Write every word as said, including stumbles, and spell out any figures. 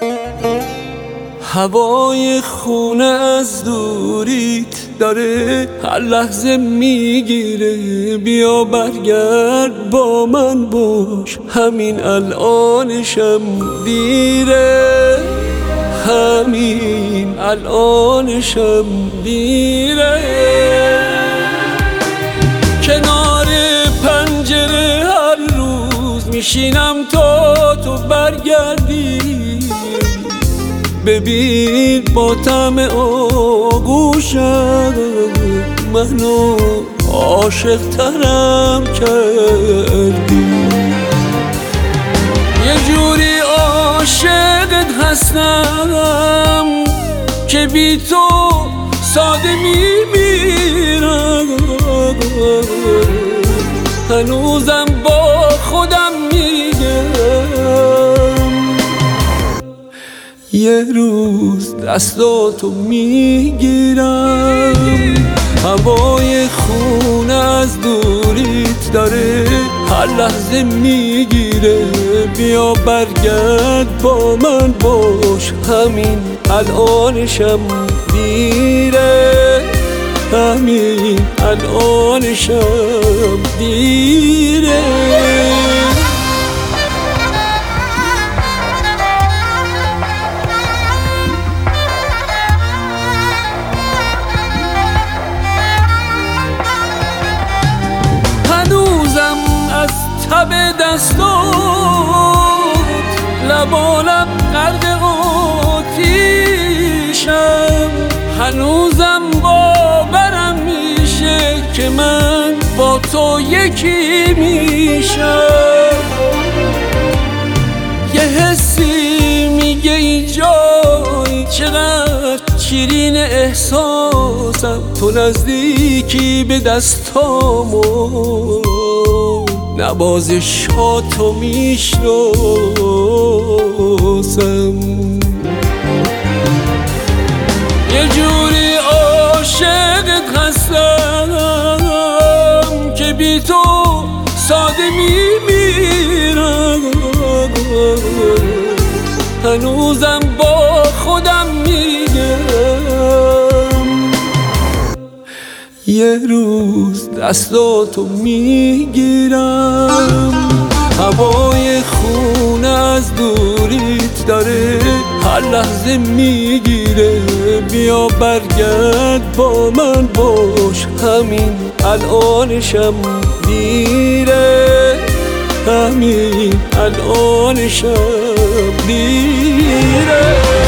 هوای خونه از دوریت داره هر لحظه میگیره، بیا برگرد با من باش، همین الانشم دیره، همین الانشم دیره. کنار پنجره هر روز میشینم تا تو برگردی، ببین با طعم آغوشت منو عاشق ترم کردی. یه جوری عاشقت هستم که بی تو ساده میمیرم، هنوزم با خودم میگم یه روز دستاتو میگیرم. هوای خونه از دوریت داره هر لحظه میگیره، بیا برگرد با من باش، همین الانشم دیره، همین الانشم دیره. تب دستات لبالب غرق آتیشم، هنوزم باورم میشه که من با تو یکی میشم. یه حسی میگه اینجایی چقدر شیرین احساسم، تو نزدیکی به دستامو نوازشاتو میشناسم. یه جوری عاشقت هستم که بی تو ساده میمیرم، هنوزم با خودم میگم یه روز دستاتو میگیرم. هوای خونه از دوریت داره هر لحظه میگیره، بیا برگرد با من باش، همین الانشم دیره، همین الانشم دیره.